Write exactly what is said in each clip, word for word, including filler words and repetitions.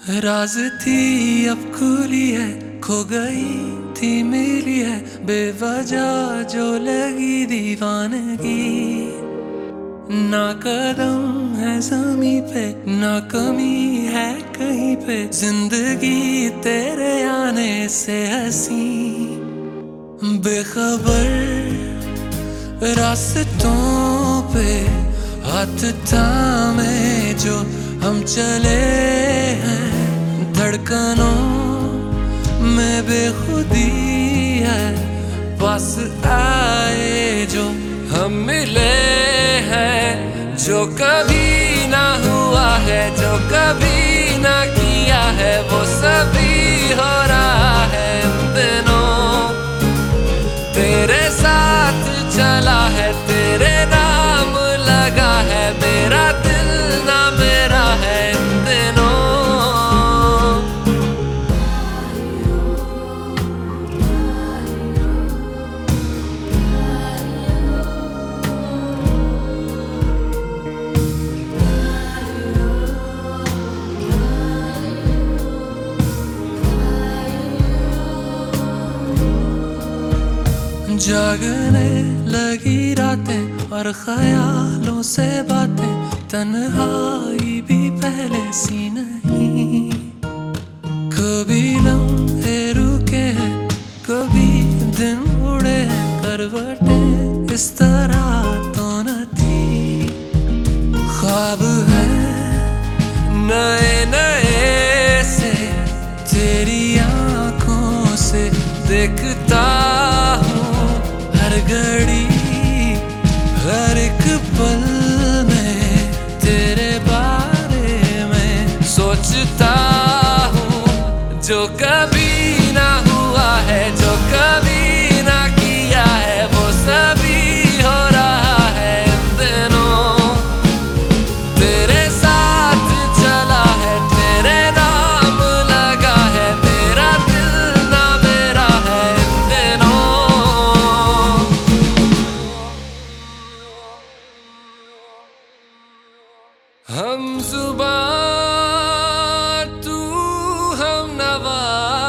राज थी अब खुली है, खो गई थी मिली है, बेवजह जो लगी दीवानगी। ना कदम है ज़मीं पे, ना कमी है कहीं पे, जिंदगी तेरे आने से हंसी। बेखबर रास्तों पे हाथ थामे जो हम चले हैं, धड़कनों में बेखुदी है, पास आए जो हम मिले हैं। जो कभी ना हुआ है, जो कभी ना किया है, वो सभी हो रहा है इन दिनों। तेरे साथ चला है, तेरे नाम लगा है, मेरा दिल ना मेरा है इन दिनों। जागने लगी रातें और ख्यालों से बातें, तन्हाई भी पहले सी नहीं। कभी लम्हे रुके हैं, कभी दिन उड़े हैं, करवटें इस तरह तो न थी। ख्वाब है नए नए से तेरी आंखों से देखता हूँ, हर घड़ी हर एक पल में तेरे बारे में सोचता हूँ। जो कभी ना हुआ है, जो कभी ना किया है, वो सभी हो रहा है इन दिनों। तेरे साथ चला है, तेरे नाम लगा है, मेरा दिल ना मेरा है इन दिनों। हम जुबां तू हम नवा,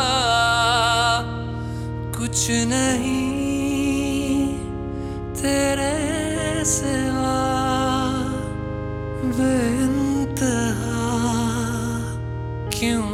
कुछ नहीं तेरे सिवा, बेइंतहा क्यों